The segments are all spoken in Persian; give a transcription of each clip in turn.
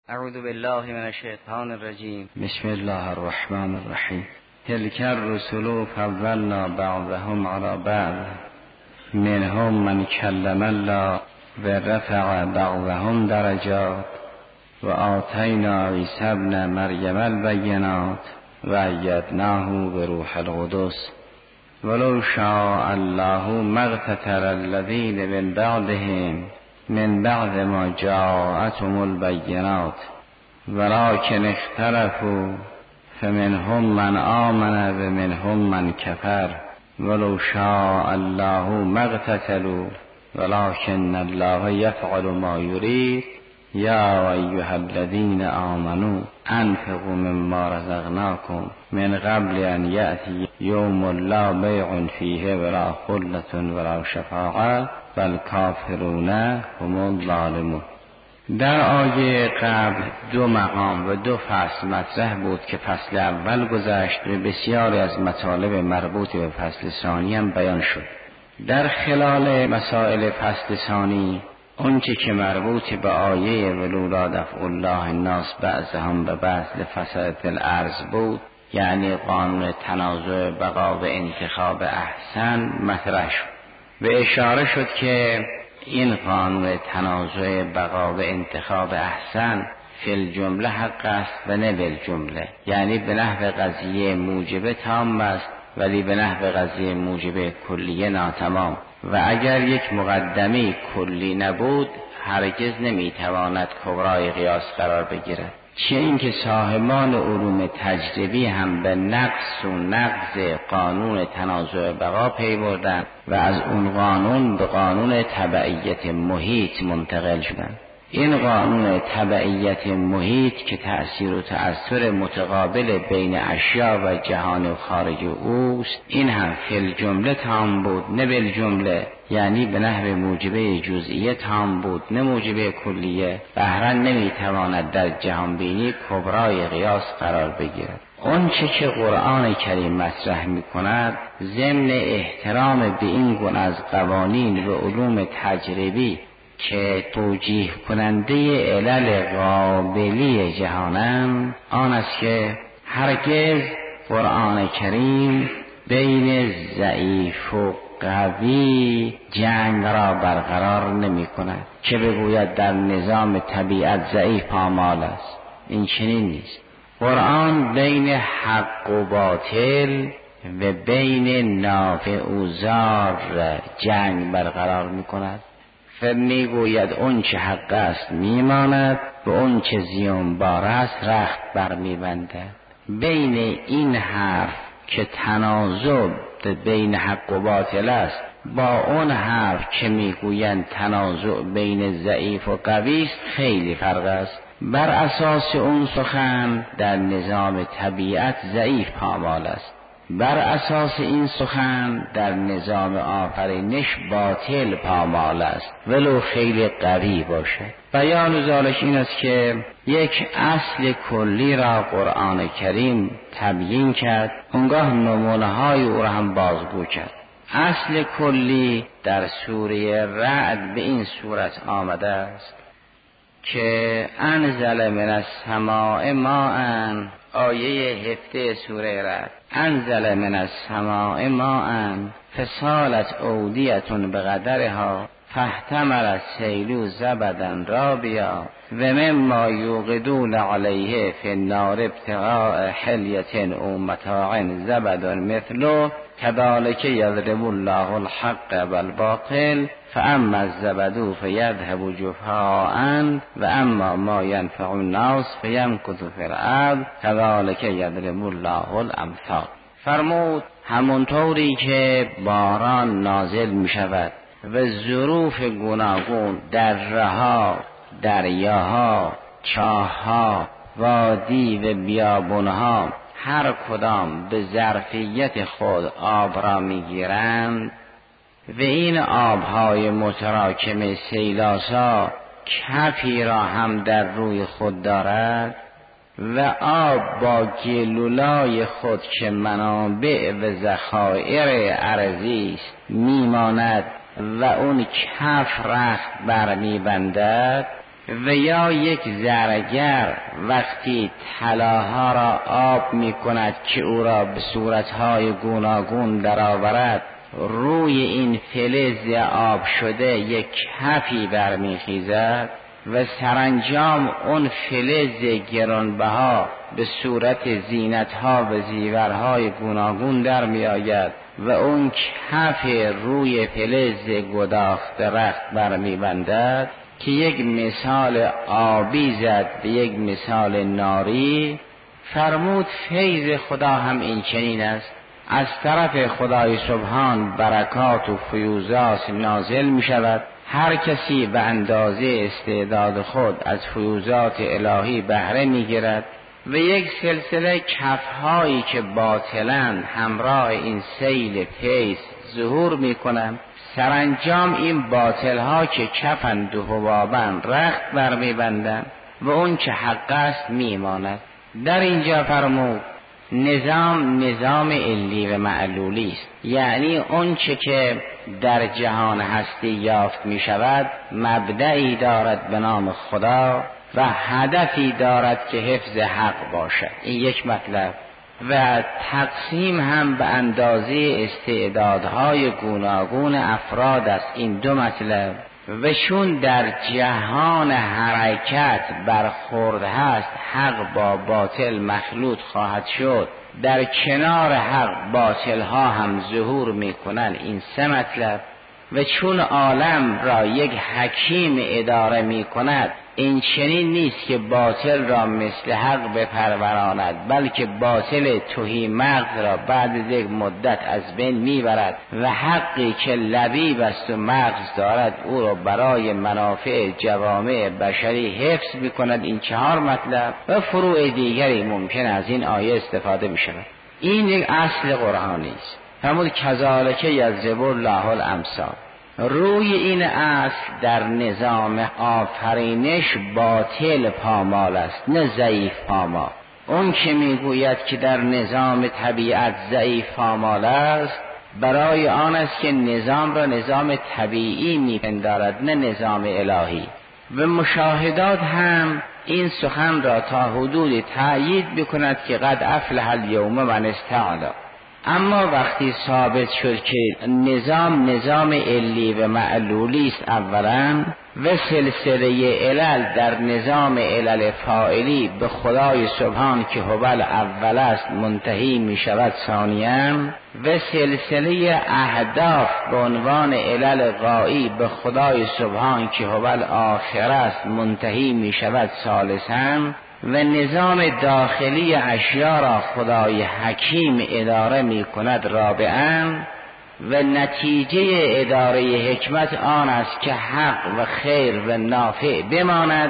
اعوذ بالله من الشیطان الرجیم. بسم الله الرحمن الرحیم. تلک الرسل فضلنا بعضهم على بعض منهم من کلم الله و رفع بعضهم درجات و آتینا عیسی ابن مریم البینات و ایدناه بروح القدس ولو شاء الله ما اقتتل الذین من بعدهم من بعد ما جاءتهم البینات ولكن اختلفوا فمنهم من آمن و منهم من کفر ولو شاء الله ما اقتتلوا ولكن الله يفعل ما يريد یا ایها الذین آمنوا انفقوا مما رزقناکم من قبل ان یأتی یوم لا بیع فیه ولا خلة ولا شفاعة والکافرون هم الظالمون. در آیه قبل دو مقام و دو فصل مطرح بود که فصل اول گذشت و بسیاری از مطالب مربوط به فصل ثانی هم بیان شد. در خلال مسائل فصل ثانی اونچه که مربوط به آیه ولولا دفع الله الناس بعضهم به بعض لفساد الارض بود، یعنی قانون تنازع بقا و انتخاب احسن مطرح شد و اشاره شد که این قانون تنازع بقا و انتخاب احسن فی الجمله حق است و نه بالجمله، یعنی به نحو قضیه موجب تام است ولی به نحو قضیه موجب کلیه ناتمام، و اگر یک مقدمه کلی نبود هرگز نمیتواند کبرای قیاس قرار بگیرد. چه اینکه صاحبان علوم تجربی هم به نقص و نقض قانون تنازع بقا پی بردند و از اون قانون به قانون تبعیت محیط منتقل شدند. این قانون تبعیت محیط که تأثیر و تأثیر متقابل بین اشیا و جهان و خارج اوست، این هم فی الجمله تام بود نه بالجمله، یعنی به نحو موجبه جزئیه تام بود نه موجبه کلیه، بهرن نمیتواند در جهان بینی کبرای قیاس قرار بگیرد. اون چه که قرآن کریم مطرح می کند ضمن احترام به این گونه از قوانین و علوم تجربی که توجیه کننده علل قابلی جهانم، آن است که هرگز قرآن کریم بین ضعیف و قوی جنگ را برقرار نمی کند که بگوید در نظام طبیعت ضعیف پامال است. این چنین نیست. قرآن بین حق و باطل و بین نافع و ضار جنگ برقرار می کند و میگوید اون چه حق است میماند و اون چه زیانبار است رخت برمیبنده. بین این حرف که تنازع بین حق و باطل است با اون حرف که میگویند تنازع بین ضعیف و قوی است خیلی فرق است. بر اساس اون سخن در نظام طبیعت ضعیف پامال است، بر اساس این سخن در نظام آفرینش باطل پامال است ولو خیلی قوی باشه. بیان ذالک این است که یک اصل کلی را قرآن کریم تبیین کرد، اونگاه نمونه های او را هم بازگو کرد. اصل کلی در سوره رعد به این صورت آمده است که انزل من السماء ماء، آیه 17 سوره رعد. انزل من السماء ماء فسالت اودیة بقدرها فاحتمل السیل زبدا رابیا و مما یوقدون علیه فی النار ابتغاء حلیة او متاع زبد مثله کذلک یضرب الله الحق والباطل فاما الزبد فیذهب جفاء و اما ما ینفع الناس فیمکث فی الارض کذلک یضرب الله الامثال. فرمود همونطوری که باران نازل می شود و ظروف گوناگون درها، دریاها، چاهها، وادی و بیابونها هر کدام به ظرفیت خود آب را میگیرند و این آبهای متراکم سیلاسا کفی را هم در روی خود دارد و آب با گلولای خود که منابع و ذخایر ارضی است میماند و اون کف رخت برمیبندد و یا یک زرگر وقتی طلاها را آب می کند که او را به صورتهای گوناگون درآورد، روی این فلز آب شده یک کفی برمیخیزد و سرانجام اون فلز گرانبها به صورت زینتها و زیورهای گوناگون در می آید و اون کف روی فلز گداخت درخت برمی بندد که یک مثال آبی زد به یک مثال ناری. فرمود فیض خدا هم این چنین است، از طرف خدای سبحان برکات و فیوزات نازل می شود، هر کسی به اندازه استعداد خود از فیوزات الهی بهره می گیرد و یک سلسله کفهایی که باطلند همراه این سیل فیض ظهور می کنند. سرانجام این باطلها که کفند و حبابند رخت برمی بندند و اون که حق است می ماند. در اینجا فرمود نظام علی و معلولی است، یعنی اون چه که در جهان هستی یافت می شود مبدعی دارد به نام خدا و هدفی دارد که حفظ حق باشد. این یک مطلب. و تقسیم هم به اندازه استعدادهای گوناگون افراد است. این دو مطلب. و چون در جهان حرکت برخورد هست، حق با باطل مخلوط خواهد شد، در کنار حق باطل ها هم ظهور می کنند. این سه مطلب. و چون عالم را یک حکیم اداره می کند، این چنین نیست که باطل را مثل حق بپروراند، بلکه باطل تهی مغز را بعد از یک مدت از بین میبرد و حقی که لبیب است و مغز دارد او را برای منافع جوامع بشری حفظ میکند. این 4 مطلب و فروع دیگری ممکن از این آیه استفاده میشود. این یک اصل قرآنی است. فرمود کذالک یضرب الله الامثال. روی این اصل در نظام آفرینش باطل پامال است، نه ضعیف پامال. اون که میگوید که در نظام طبیعت ضعیف پامال است، برای آن است که نظام را نظام طبیعی میپندارد، نه نظام الهی. و مشاهدات هم این سخن را تا حدود تأیید بکند که قد افلح الیوم من استعلا. اما وقتی ثابت شد که نظام علی و معلولی است اولا و سلسله علل در نظام علل فاعلی به خدای سبحان که هو الاول است منتهی می شود ثانیاً، و سلسله اهداف به عنوان علل غایی به خدای سبحان که هو الاخر است منتهی می شود ثالثاً، و نظام داخلی اشیا را خدای حکیم اداره می کند رابعاً، و نتیجه اداره حکمت آن است که حق و خیر و نافع بماند،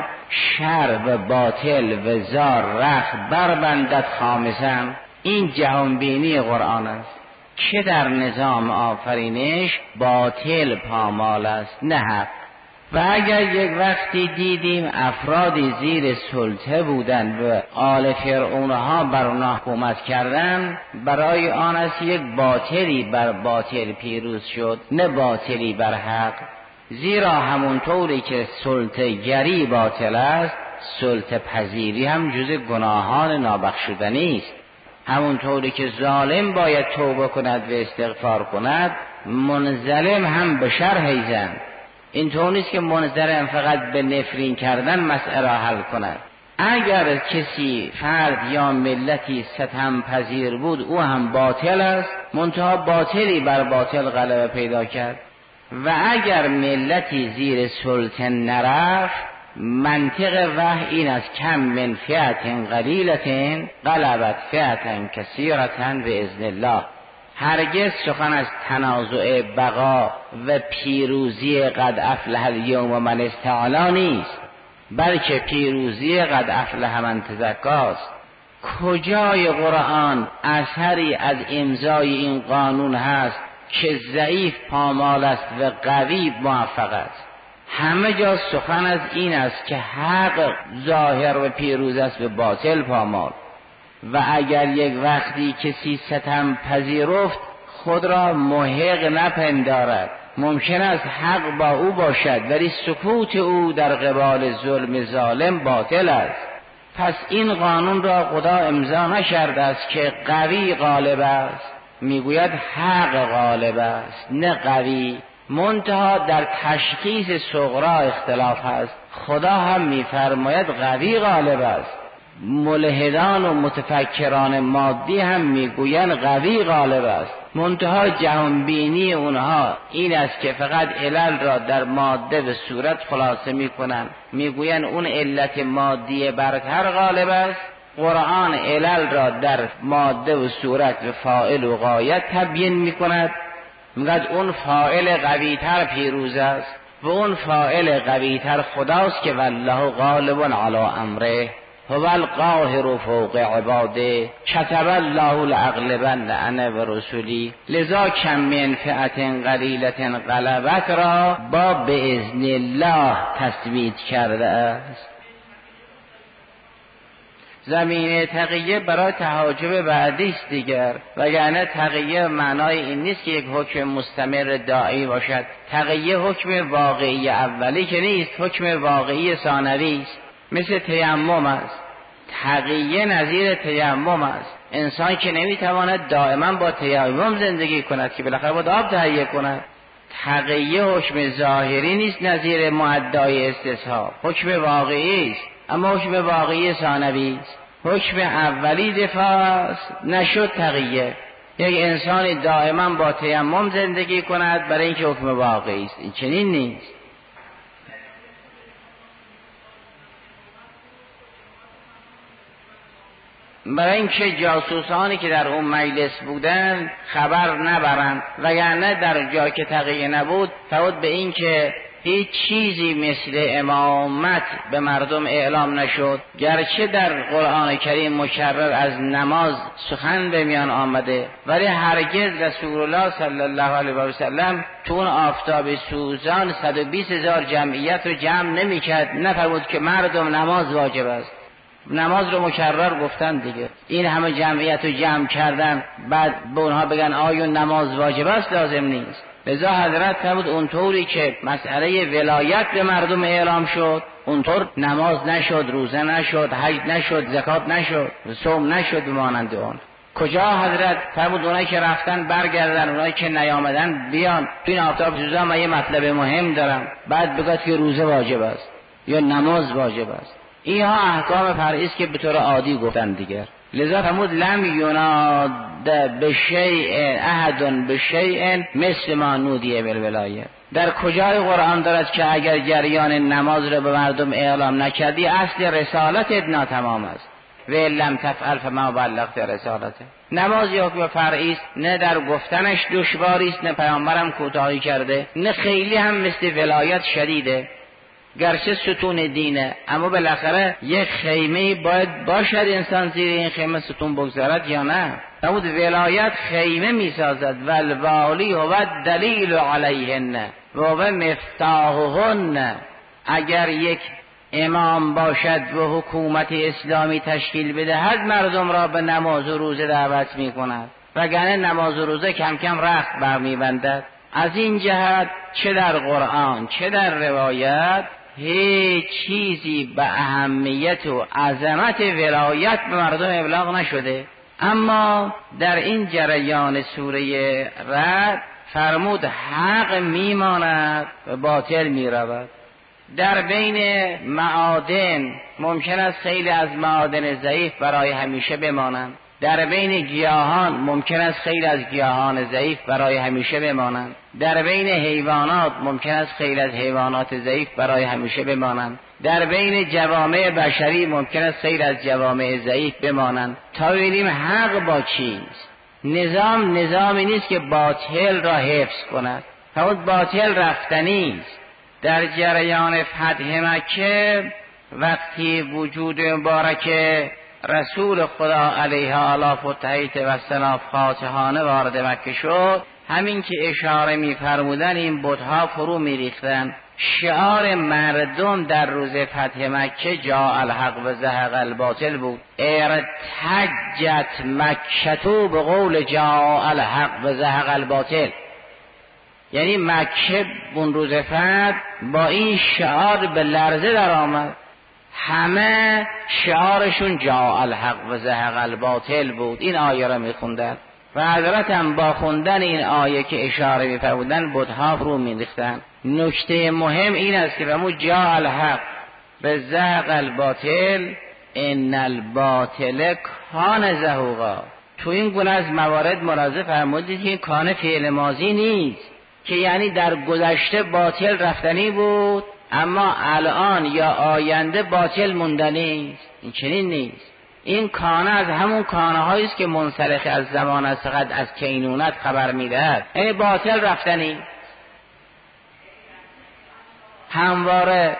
شر و باطل و زار رخت بربندد خامساً. این جهانبینی قرآن است که در نظام آفرینش باطل پامال است، نه حق. و اگر یک وقتی دیدیم افرادی زیر سلطه بودند و آل فرعونها بر آنها حکومت کردند، برای آن است یک باطلی بر باطل پیروز شد، نه باطلی بر حق. زیرا همونطوری که سلطه گری باطل است، سلطه پذیری هم جز گناهان نابخشودنی است. همونطوری که ظالم باید توبه کند و استغفار کند، منظلم هم به شر حیزن. این طور نیست که منظرم فقط به نفرین کردن مسئله حل کند. اگر کسی فرد یا ملتی ستم پذیر بود، او هم باطل است، منتها باطلی بر باطل غلبه پیدا کرد. و اگر ملتی زیر سلطه نرفت، منطق وحی این است کم من فئة قلیلة غلبت فئة کثیرة باذن الله. هرگز سخن از تنازع بقا و پیروزی قد افلح الیوم من استعلا نیست، بلکه پیروزی قد افلح من تزکاست. کجای قرآن اثری از امضای این قانون هست که ضعیف پامال است و قوی موفق است؟ همه جا سخن از این است که حق ظاهر و پیروز است و باطل پامال. و اگر یک وقتی کسی ستم پذیرفت، خود را محق نپندارد، ممکن است حق با او باشد ولی سکوت او در قبال ظلم ظالم باطل است. پس این قانون را خدا امضا نکرده است که قوی غالب است، میگوید حق غالب است نه قوی. منتها در تشخیص صغرا اختلاف است. خدا هم میفرماید قوی غالب است، ملحدان و متفکران مادی هم میگویند قوی غالب است. منتها جهانبینی اونها این است که فقط علل را در ماده و صورت خلاصه میکنند، میگویند اون علت مادی برتر غالب است. قرآن علل را در ماده و صورت و فاعل و غایت تبیین میکند، میگوید اون فاعل قویتر پیروز است و اون فاعل قویتر خداست که والله غالب علی امره هو القاهر فوق عباده کتب الله لاغلبن انا و رسولی. لذا کم من فئة قلیلة غلبت را با باذن الله تثبیت کرده است. زمینه تقیه برای تحاجب بعدی است دیگر، وگرنه تقیه معنای این نیست که یک حکم مستمر دائمی باشد. تقیه حکم واقعی اولی که نیست، حکم واقعی ثانوی است. مثل تیمم است. تقیه نظیر تیمم است. انسان که نمیتواند دائما با تیمم زندگی کند که بالاخره باید آب تهیه کند. تقیه حکم ظاهری نیست نظیر معدای استصحاب، حکم واقعی است، اما حکم واقعی ثانوی است. حکم اولی دفاع است، نشد تقیه. یک انسانی دائما با تیمم زندگی کند برای اینکه حکم واقعی است. این چنین نیست. برای اینکه جاسوسانی که در اون مجلس بودن خبر نبرند، وگرنه در جا که تقیه نبود فرود به این که هیچ چیزی مثل امامت به مردم اعلام نشد. گرچه در قرآن کریم مکرر از نماز سخن به میان آمده، ولی هرگز رسول الله صلی الله علیه و سلم تو اون آفتاب سوزان 120,000 جمعیت رو جمع نمی‌کرد، نفرمود که مردم نماز واجب است. نماز رو مکرر گفتن دیگه. این همه جمعیت رو جمع کردن بعد به اونها بگن آیون نماز واجب است لازم نیست. لذا حضرت فرمود اونطوری که مسئله ولایت به مردم اعلام شد اونطور نماز نشد، روزه نشد، حج نشد، زکات نشد، صوم نشد به مانند اون. کجا حضرت فرمود اونایی که رفتن برگردن، اونایی که نیامدن بیان. تو این آفتاب سوزان من یه مطلب مهم دارم، بعد بگید که روزه واجب است یا نماز واجب است. اینها احکام فرعی است که به طور عادی گفتن دیگر. لذا فرمود لم یناد بشیء احد بشیء مثل ما نودی بالولایه. در کجای قرآن دارد که اگر جریان نماز را به مردم اعلام نکردی اصل رسالتت ناتمام است؟ و لم تفعل فما بلغت رسالته. نماز یک حکم فرعی است، نه در گفتنش دشواری است، نه پیامبرم کوتاهی کرده، نه خیلی هم مثل ولایت شدیده. گرچه ستون دینه، اما بالاخره یک خیمه باید باشد انسان زیر این خیمه ستون بگذارد یا نه. فرمود ولایت خیمه می سازد والوالی هو دلیل علیهن و هو مفتاحهن. اگر یک امام باشد و حکومت اسلامی تشکیل بدهد مردم را به نماز و روزه دعوت می کند، وگرنه نماز و روزه کم کم رخت برمی بندد. از این جهت چه در قرآن چه در روایت هیچ چیزی به اهمیت و عظمت ولایت به مردم ابلاغ نشده. اما در این جریان سوره رعد فرمود حق میماند و باطل میرود. در بین معادن ممکن است خیلی از معادن ضعیف برای همیشه بمانند. در بین گیاهان ممکن است خیلی از گیاهان ضعیف برای همیشه بمانند. در بین حیوانات ممکن است خیلی از حیوانات ضعیف برای همیشه بمانند. در بین جوامع بشری ممکن است خیلی از جوامع ضعیف بمانند. تا ببینیم حق با چیست. نظامی نیست که باطل را حفظ کند. فرمود باطل رفتنی است. در جریان فتح مکه وقتی وجود مبارک رسول خدا علیه آلاف و تحیط و سناف خاتحانه وارد مکه شد، همین که اشاره می فرمودن این بتها فرو می ریختن. شعار مردم در روز فتح مکه جاء الحق و زهق الباطل بود. ارتجت مکتو به قول جاء الحق و زهق الباطل. یعنی مکه اون روز فتح با این شعار به لرزه در آمد. همه شعارشون جاء الحق و زهق الباطل بود. این آیه را میخوندن و حضرت هم با خوندن این آیه که اشاره میفرمودن بت‌ها رو میریختن. نکته مهم این است که فرمود جاء الحق و زهق الباطل ان الباطل کان زهوقا. تو این گونه از موارد ملاحظه فرمودید که این کان فعل ماضی نیست که یعنی در گذشته باطل رفتنی بود اما الان یا آینده باطل موندنی است. این چنین نیست. این کانه از همون کانه هایی است که منسلخ از زمان است، فقط از کینونت خبر میدهد. یعنی باطل رفتنی همواره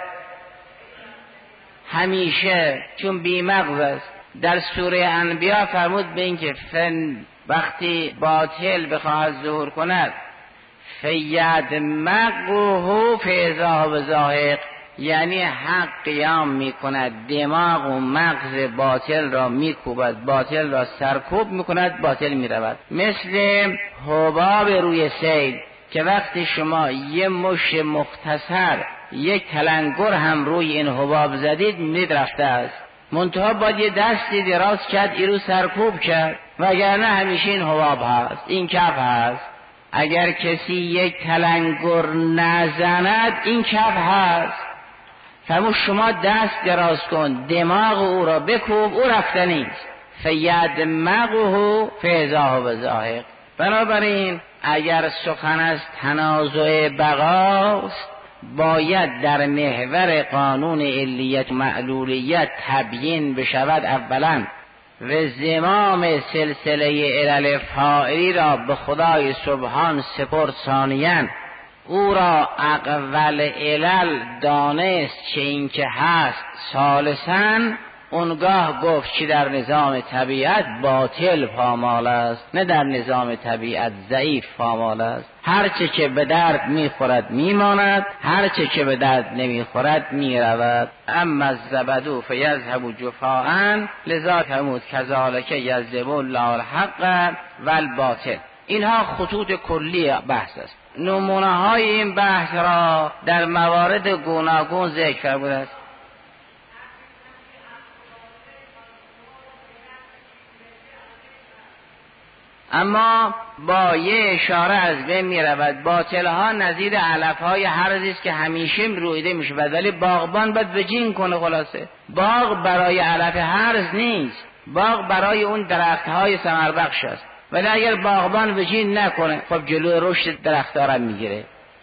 همیشه، چون بیمغز است. در سوره انبیاء فرمود به این که وقتی باطل بخواهد ظهور کند فید مغه فاذا و زاهق، یعنی حق قیام میکند، دماغ و مغز باطل را میکوبد، باطل را سرکوب میکند، باطل میرود. مثل حباب روی سیل که وقتی شما یه مش مختصر یک تلنگر هم روی این حباب زدید میرفته است، منتها باید یه دستی دراز کرد این رو سرکوب کرد، وگرنه همیشه این حباب هست، این کف هست. اگر کسی یک تلنگر نزند این کف هست. فرمود شما دست دراز کن، دماغ او را بکوب، او رفتنی است. فید مغه فاذا و زاهق. بنابراین اگر سخن از تنازع بقاست باید در محور قانون علیت و معلولیت تبیین بشود اولا و زمام سلسله علل فاعلی را به خدای سبحان سپرد ثانیاً، او را اقول علل دانست چه این که هست ثالثاً، اونگاه گفت که در نظام طبیعت باطل پامال است، نه در نظام طبیعت ضعیف پامال است. هرچه که به درد میخورد میماند، هرچه که به درد نمیخورد میرود. اما الزبد فیذهب جفاء، لذا فرمود کذالک یضرب الله الحق والباطل. اینها خطوط کلی بحث است. نمونه های این بحث را در موارد گوناگون ذکر فرموده است. اما با یه اشاره از بین می رود. باطل ها نظیر علف های هرزی است که همیشه رویده می شود، ولی باغبان باید وجین کنه. خلاصه باغ برای علف هرز نیست، باغ برای اون درخت های ثمر بخش است، ولی اگر باغبان وجین نکنه خب جلوی رشد درخت ها را می گیره.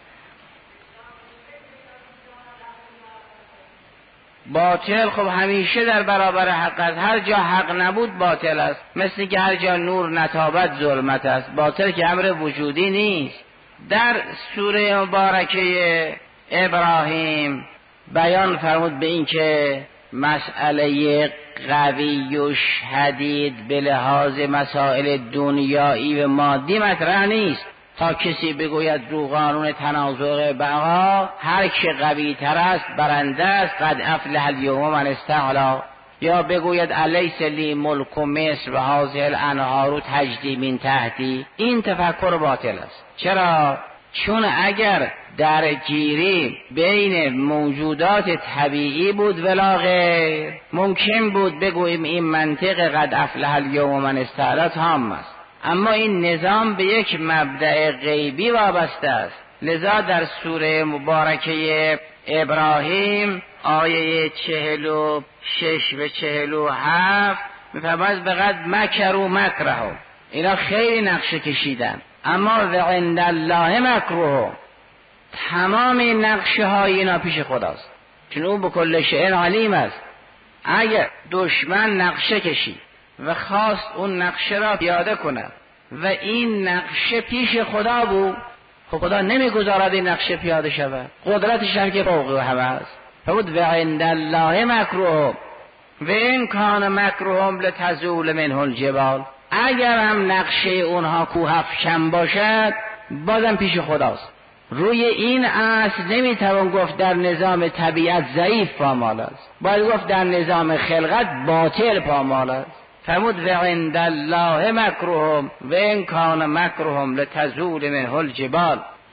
باطل خب همیشه در برابر حق است. هر جا حق نبود باطل است. مثل که هر جا نور نتابت ظلمت است. باطل که امر وجودی نیست. در سوره مبارکه ابراهیم بیان فرمود به این که مسئله قوی و شدید به لحاظ مسائل دنیایی و مادی مطرح نیست تا کسی بگوید رو قانون تنازع بقا هر که قوی تر است برنده است، قد افلح الیوم من استعلا، یا بگوید الیس لی ملک مصر و هذه الانهار تجری من تحتی. این تفکر باطل است. چرا؟ چون اگر درگیری بین موجودات طبیعی بود ولا غیر، ممکن بود بگوییم این منطق قد افلح الیوم من استعلا تام است. اما این نظام به یک مبدأ غیبی وابسته است. لذا در سوره مبارکه ابراهیم آیه 46 و 47 می‌فرماید بقد مکروا مکرهم، اینا خیلی نقشه کشیدن، اما و عند الله مکرهم، تمام نقشه های اینا پیش خداست، چون او به کل شیء علیم است. اگر دشمن نقشه کشید و خواست اون نقشه را پیاده کند و این نقشه پیش خدا بود، خب خدا نمیگذارد این نقشه پیاده شود، قدرتش هم که فوق همه است. فرمود و عند الله مکرهم و ان کان مکرهم لتزول منه الجبال، اگر هم نقشه اونها کوهافکن باشد بازم پیش خداست. روی این اصل نمیتوان گفت در نظام طبیعت ضعیف پامال است، باید گفت در نظام خلقت باطل پامال است. فرمود و عند الله مکرهم و ان کان مکرهم لتزول منه الجبال.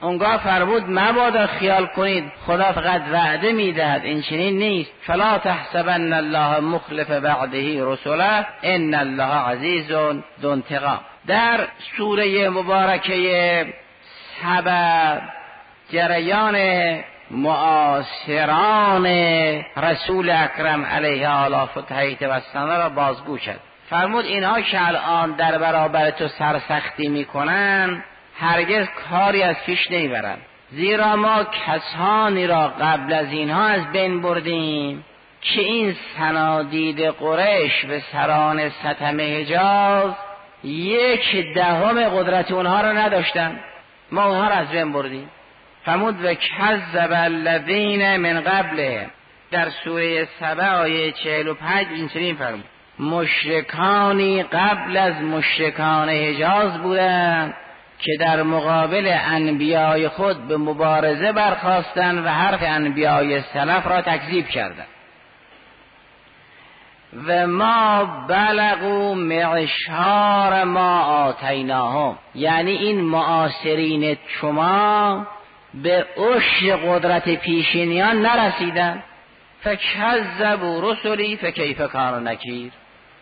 اونگاه فرمود مبادا خیال کنید خدا فقط وعده میدهد، این چنین نیست. فلا تحسبن الله مخلف وعده رسوله ان الله عزیز ذو انتقام. در سوره مبارکه سبع جریان معاصران رسول اکرم علیه آله فتحیت و سنه را بازگو کرد. فرمود اینها که الان در برابر تو سرسختی میکنن هرگز کاری از پیش نمیبرن، زیرا ما کسانی را قبل از اینها از بین بردیم که این صنادید قریش و سران ستم حجاز 1/10 قدرت اونها را نداشتن، ما اونها را از بین بردیم. فرمود و کذب الذین من قبلهم. در سوره سبع آیه 45 اینطوری فرمود مشرکانی قبل از مشرکان حجاز بودند که در مقابل انبیای خود به مبارزه برخاستند و حرف انبیای سلف را تکذیب کردند. و ما بلغوا معشار ما آتیناهم، یعنی این معاصرین شما به عشر قدرت پیشینیان نرسیدن. فکذبوا رسلی فکیف کان نکیر.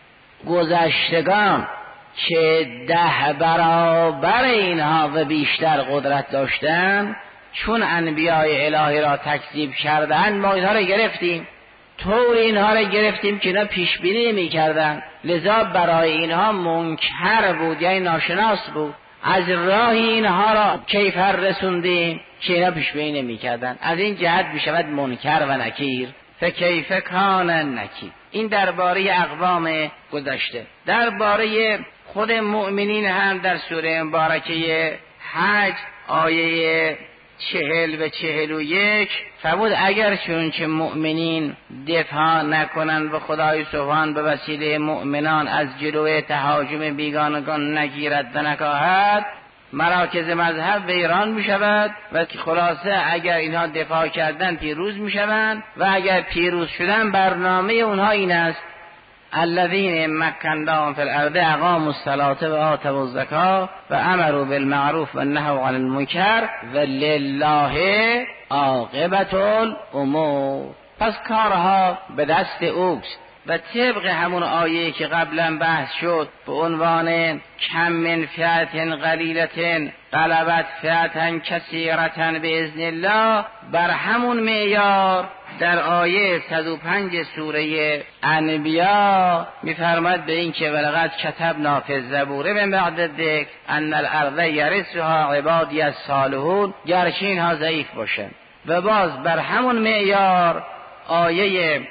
گذشتگان که 10 برابر اینها و بیشتر قدرت داشتن چون انبیای الهی را تکذیب کردند ما اینها را گرفتیم، طور اینها را گرفتیم که اینا پیش بینی نمی‌کردند، لذا برای اینها منکر بود یعنی ناشناس بود. از راهی اینها را کیفر رسوندیم که اینا پیش بینی نمی‌کردند، از این جهت میشود منکر و نکیر. فکیف کان نکیر. این درباره اقوام گذشته. درباره خود مؤمنین هم در سوره مبارکه حج آیه 40 و 41 فرمود اگر چون که مؤمنین دفاع نکنند و خدای سبحان به وسیله مؤمنان از جلوی تهاجم بیگانگان نگیرد و نکاهد مراکز مذهب ویران می شود و خلاصه اگر اینها دفاع کردن پیروز می شوند و اگر پیروز شدن برنامه اونها این است الذین مکناهم فی الارض اقاموا الصلاة و آتوا الزکاة و امروا بالمعروف و نهوا عن المنکر و لله عاقبة الامور. پس کارها به دست اوست و طبق همون آیه که قبلا بحث شد به عنوان کم من فئة قلیلة غلبت فئة کثیرة باذن الله، بر همون معیار در آیه 105 سوره انبیاء می‌فرماد به این که ولقد کتبنا فی الزبور من بعد الذکر ان الارض یرثها عبادی الصالحون، گرچه اینها ضعیف باشند. و باز بر همون معیار آیه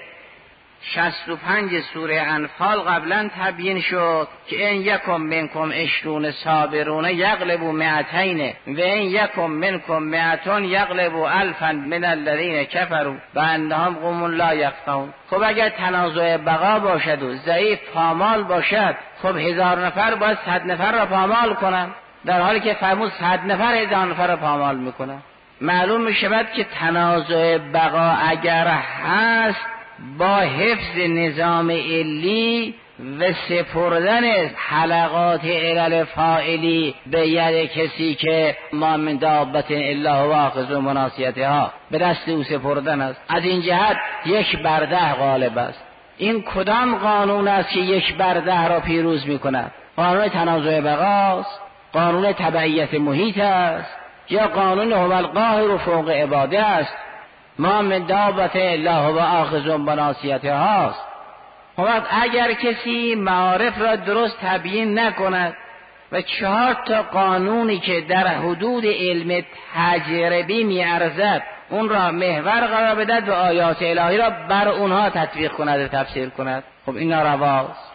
65 سوره انفال قبلا تبیین شد که ان یکم منکم 20 صابرون یغلبوا 200 و ان یکم منکم 100 یغلبوا 1000 من الذین کفروا و انهم قوم لا یفقهون. خب اگر تنازع بقا باشد و ضعیف پامال باشد، خب 1000 نفر باید 100 نفر را پامال کنند، در حالی که فرمود 100 نفر 1000 نفر را پامال میکنند. معلوم میشود که تنازع بقا اگر هست با حفظ نظام علی و سپردن حلقات علل فاعلی به ید کسی که ما من دابة الا هو آخذ بناصیتها به دست او سپردن است. از این جهت 1/10 غالب است. این کدام قانون است که 1/10 را پیروز میکند؟ قانون تنازع بقاست، قانون تبعیت محیط است، یا قانون هو القاهر فوق عباده است؟ ما من دابة الا هو آخذ بناصیتها است. خب اگر کسی معارف را درست تبیین نکند و 4 تا قانونی که در حدود علم تجربی میارزد اون را محور قرار بدهد و آیات الهی را بر اونها تطبیق کند و تفسیر کند، خب این نارواست.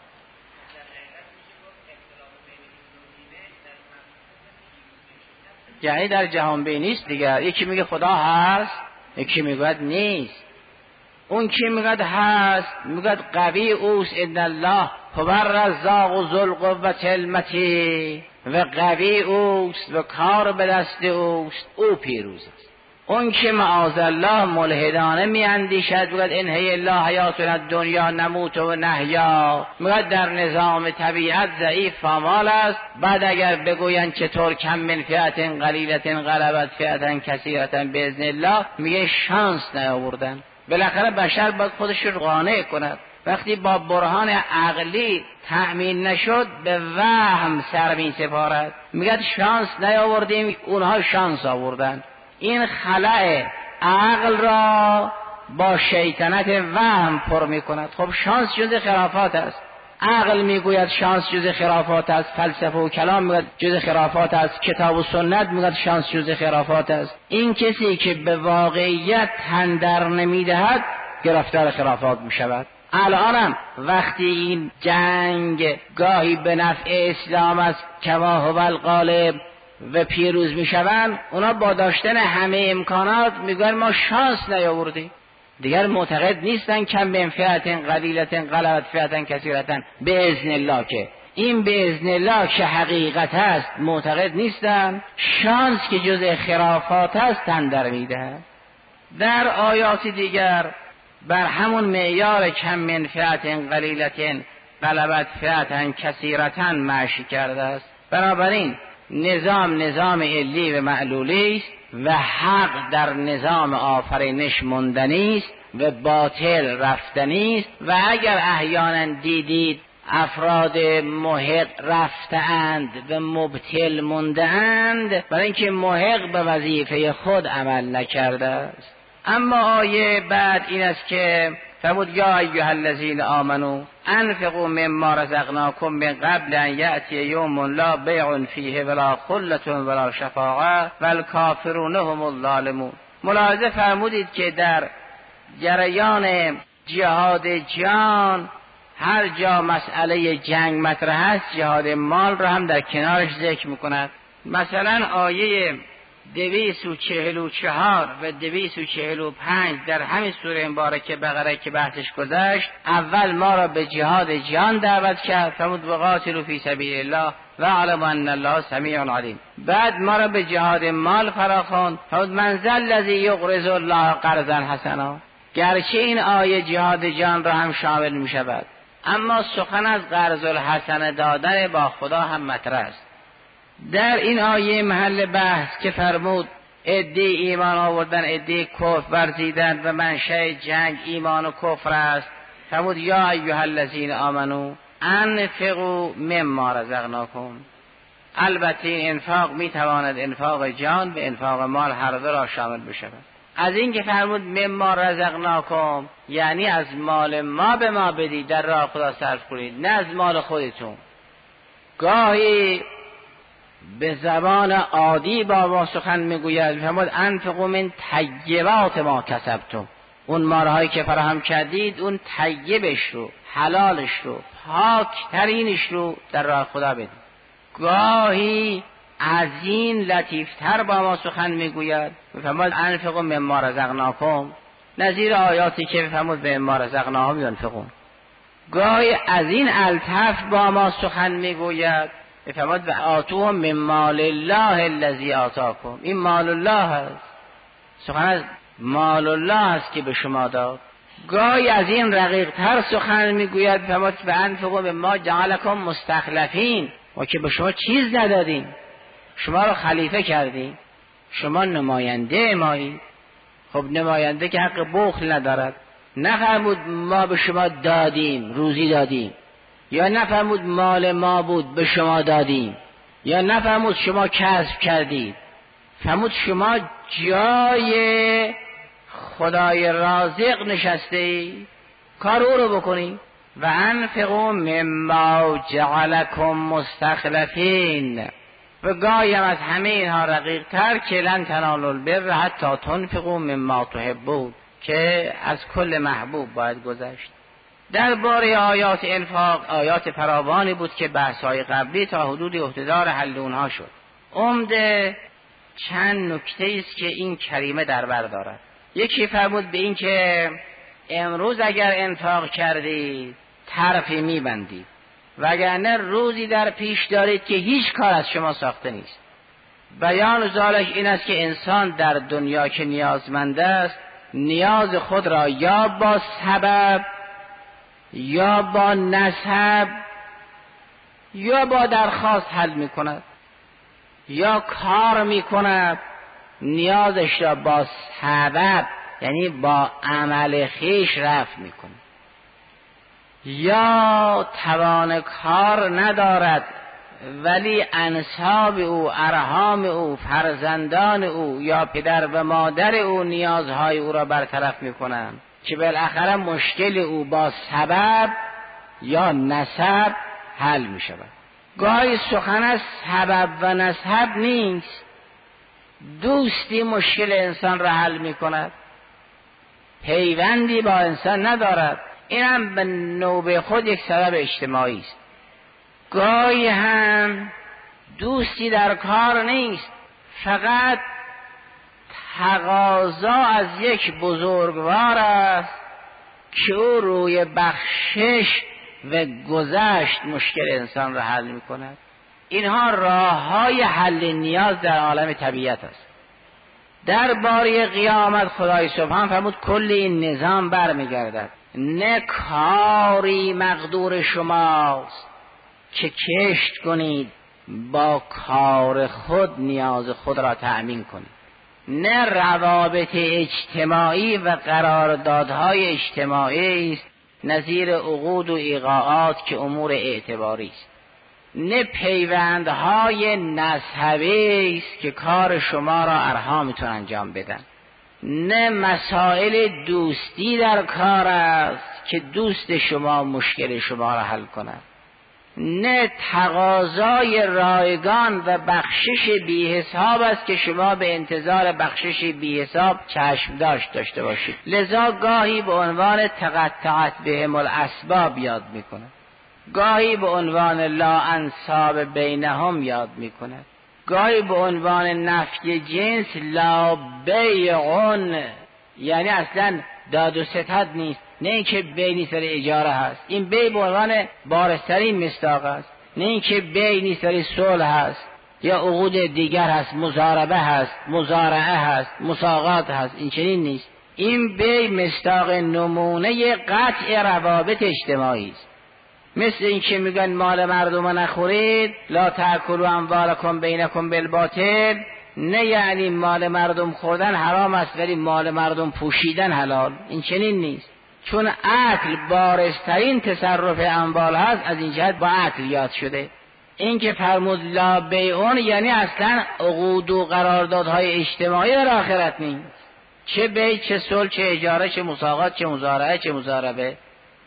یعنی در جهان بینی است دیگر. یکی میگه خدا هست، یکی میگه نیست. اون کی میگه هست میگه قوی اوست، ان الله هو الرزاق ذو القوة المتین، و قوی اوست و کار به دست اوست، او پیروز است. اون که معاذالله ملحدانه میاندیشد بگوید ان هی الا حیاتنا الدنیا نموت و نحیا، میگوید در نظام طبیعت ضعیف فامال است. بعد اگر بگویند چطور کم من فئت قلیلة غلبت فئة کثیرة باذن الله، میگه شانس نیاوردن. بالاخره بشر باید خودش رو قانع کند. وقتی با برهان عقلی تأمین نشد به وهم سر می سپارد، میگه شانس نیاوردیم، اونها شانس آوردن. این خلأ عقل را با شیطنت وهم پر می کند. خب شانس جز خرافات است. عقل میگوید شانس جز خرافات است، فلسفه و کلام میگوید جز خرافات است، کتاب و سنت میگوید شانس جز خرافات است. این کسی که به واقعیت تن در نمیدهد گرفتار خرافات میشود. الانم وقتی این جنگ گاهی به نفع اسلام است کما هو الغالب و پیروز میشوند، اونا با داشتن همه امکانات میگن ما شانس نیاوردیم. دیگر معتقد نیستن کم من فئت قلیلة غلبت فئة کثیرة باذن الله، که این باذن الله که حقیقت است معتقد نیستن. شانس که جز خرافات است تن در میدهد. در آیات دیگر بر همون معیار کم من فئت قلیلة غلبت فئة کثیرة ماشی کرده است. بنابراین نظام علی و معلولی است و حق در نظام آفرینش موندنی است و باطل رفتنی است. و اگر احیانا دیدید افراد محق رفتند و مبتل موندند، برای اینکه محق به وظیفه خود عمل نکرده است. اما آیه بعد این است که فرمود یا ایها الذین آمنوا انفقوا مما رزقناکم من قبل ان یأتی یوم لا بیع فیه ولا خلة ولا شفاعة والکافرون هم الظالمون. ملاحظه فرمودید که در جریان جهاد جان هر جا مسئله جنگ مطرح است جهاد مال را هم در کنارش ذکر میکند. مثلا آیه 244 و 245 در همین سوره مبارکه بقره که بحثش گذشت، اول ما را به جهاد جان دعوت کرد، فرمود وقاتلوا فی سبیل الله واعلموا ان الله سمیع علیم. بعد ما را به جهاد مال فراخواند، فرمود من ذا الذی یقرض الله قرضا حسنا. گرچه این آیه جهاد جان را هم شامل می شود، اما سخن از قرض الحسن دادن با خدا هم مطرح است. در این آیه محل بحث که فرمود عده ایمان آوردن عده کفر ورزیدن و منشأ جنگ ایمان و کفر است، فرمود یا ایها الذین آمنو انفقوا مما رزقناکم. البته این انفاق میتواند انفاق جان و انفاق مال هر دو را شامل بشود. از این که فرمود مما رزقناکم یعنی از مال ما به ما بدید، در راه خدا صرف کنید، نه از مال خودتون. گاهی به زبان عادی با ما سخن میگوید، فرمود انفقوا من طیبات ما کسبتم. اون مالهایی که فراهم کردید اون طیبش رو، حلالش رو، پاک ترینش رو در راه خدا بدید. گاهی از این لطیفتر با ما سخن میگوید، فرمود انفقوا مما رزقناکم، نظیر آیاتی که فرمود مما رزقناهم ينفقون. گاهی از این الطف با ما سخن میگوید، فرمود و آتوهم من مال الله الذی آتاکم. این مال الله است، سخن از مال الله است که به شما داد. گاهی از این رقیق تر سخن میگوید، فرمود و انفقوا مما جعلکم مستخلفین، ما که به شما چیز ندادیم، شما رو خلیفه کردیم، شما نماینده مایی. خب نماینده که حق بخل ندارد. نفرمود ما به شما دادیم، روزی دادیم، یا نفرمود مال ما بود به شما دادیم، یا نفرمود شما کسب کردید. فرمود شما جای خدای رازق نشسته ای، کار او رو بکنی. و انفقوا مما جعلکم مستخلفین. و گاهی هم از همه اینها رقیق تر که لن تنالوا البر حتی تنفقوا مما تحبون، که از کل محبوب باید گذشت. درباره آیات انفاق آیات فراوانی بود که بحث‌های قبلی تا حدودی اهتدار حل اونها شد. عمده چند نکته است که این کریمه در بر دارد. یکی فرمود به این که امروز اگر انفاق کردید طرفی میبندید، وگرنه روزی در پیش دارید که هیچ کار از شما ساخته نیست. بیان ذالک این است که انسان در دنیا که نیازمند است نیاز خود را یا با سبب یا با نسب یا با درخواست حل می کند، یا کار می کند نیازش را با سبب یعنی با عمل خویش رفع می کند، یا توان کار ندارد ولی انساب او، ارحام او، فرزندان او یا پدر و مادر او نیازهای او را برطرف می کنند که بالاخره مشکل او با سبب یا نسب حل می شود. گاهی سخن از سبب و نسب نیست، دوستی مشکل انسان را حل می کند، پیوندی با انسان ندارد، این هم به نوبه خود یک سبب اجتماعی است. گاهی هم دوستی در کار نیست، فقط تقاضا از یک بزرگوار است که او روی بخشش و گذشت مشکل انسان را حل می کند. اینها راه‌های حل نیاز در عالم طبیعت است. در باره قیامت خدای سبحان فرمود کل این نظام برمیگردد، نه کاری مقدور شماست که کشت کنید با کار خود نیاز خود را تأمین کنید، نه روابط اجتماعی و قراردادهای اجتماعی است نظیر عقود و ایقاعات که امور اعتباری است، نه پیوندهای نسبی است که کار شما را ارحامتون انجام بدن، نه مسائل دوستی در کار است که دوست شما مشکل شما را حل کند، نه تقاضای رایگان و بخشش بی حساب است که شما به انتظار بخشش بی حساب چشم داشته باشید. لذا گاهی به عنوان تقطعت بهم الاسباب یاد میکنه، گاهی به عنوان لا انساب بینهم یاد میکنه، گاهی به عنوان نفی جنس لا بیعون، یعنی اصلا داد و ستد نیست، نه اینکه بی نیست داره اجاره هست، این بی به عنوان بارسترین مصداق است، نه اینکه بی نیست داره صلح هست یا عقود دیگر هست، مضاربه هست، مزارعه هست، مساقات هست، این چنین نیست. این بی مصداق نمونه قطع روابط اجتماعی است. مثل این که میگن مال مردم نخورید، لا تأکلوا اموالکم بینکم بالباطل، نه یعنی مال مردم خوردن حرام است ولی مال مردم پوشیدن حلال، این چنین نیست. چون عقل بارزترین تصرف اموال هست از این جهت با عقل یاد شده. این که فرمود لا بیعون یعنی اصلا عقود و قراردادهای اجتماعی در آخرت نیست، چه بی، چه صلح، چه اجاره، چه مساقات، چه مزارعه، چه مضاربه.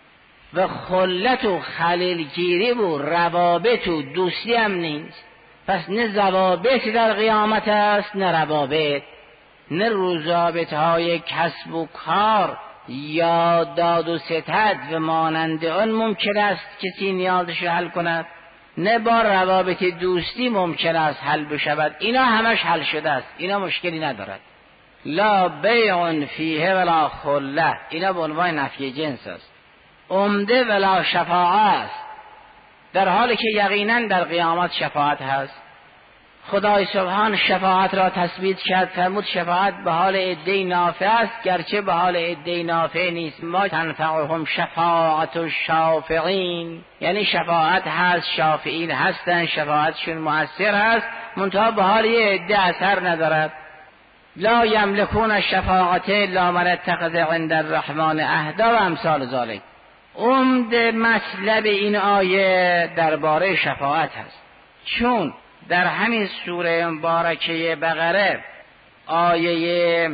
و خلت و خلیلگیری و روابط و دوستی هم نیست. پس نه ضوابط در قیامت است نه روابط، نه روابط های کسب و کار یا داد و ستد و مانند آن ممکن است کسی نیازش حل کند، نه با روابط دوستی ممکن است حل بشود. اینا همش حل شده است، اینا مشکلی ندارد. لا بیع فیه ولا خله، اینا به عنوان نفی جنس است. عمده ولا شفاعه است، در حالی که یقینا در قیامت شفاعت هست. خدای سبحان شفاعت را تثبیت کرد، فرمود شفاعت به حال عده نافع است گرچه به حال عده نافع نیست. ما تنفعهم شفاعت الشافعین، یعنی شفاعت هست، شافعین هستن، شفاعتشون مؤثر هست، منتها به حال عده اثر ندارد. لا یملکون الشفاعت الا من اتخذ عند الرحمن عهدا و امثال ذلک. عمده مطلب این آیه درباره شفاعت هست، چون در همین سوره مبارکه بقره آیه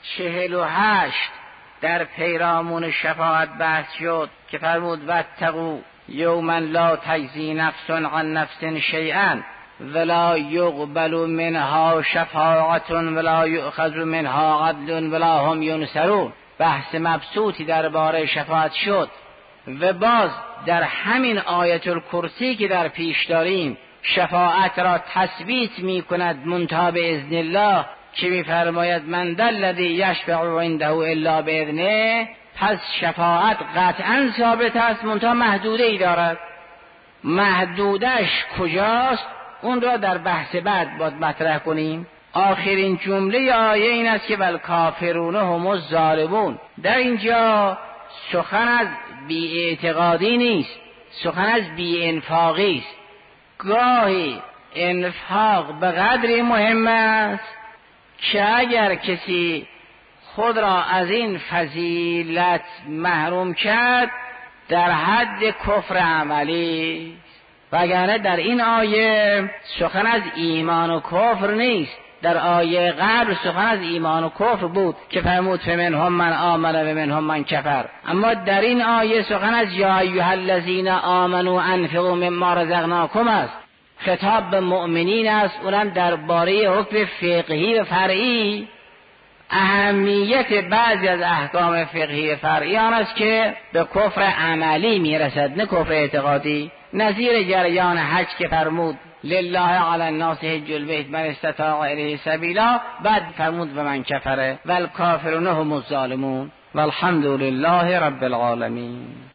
48 در پیرامون شفاعت بحث شد که فرمود واتقوا یوما لا تجزی نفس عن نفس شیئا ولا یقبل منها شفاعت ولا یؤخذ منها عدل ولا هم ینصرون. بحث مبسوطی درباره شفاعت شد و باز در همین آیت الکرسی که در پیش داریم شفاعت را تثبیت می کند، منتها به اذن الله که می فرماید من ذا الذی یشفع عنده الا باذنه. پس شفاعت قطعا ثابت است، منتها محدوده ای دارد. محدودش کجاست؟ اون را در بحث بعد باید مطرح کنیم. آخرین جمله آیه این است که والکافرون هم الظالمون. در اینجا سخن از بی اعتقادی نیست، سخن از بی انفاقی است. گاهی انفاق به قدری مهم است که اگر کسی خود را از این فضیلت محروم کرد در حد کفر عملی، وگرنه در این آیه سخن از ایمان و کفر نیست. در آیه قبل سخن از ایمان و کفر بود که فرمود فمنهم من آمن و منهم من کفر، اما در این آیه سخن از یا ایها الذین آمنوا انفقوا مما رزقناکم است. خطاب به مؤمنین است، اونم درباره حکم فقهی و فرعی. اهمیت بعضی از احکام فقهی فرعی آن است که به کفر عملی میرسد، نه کفر اعتقادی. نظیر جریان حج که فرمود لله علی الناس حج البیت من استطاع الیه سبیلا، بعد فرمود به من کفره والکافرون هم الظالمون والحمد لله رب العالمین.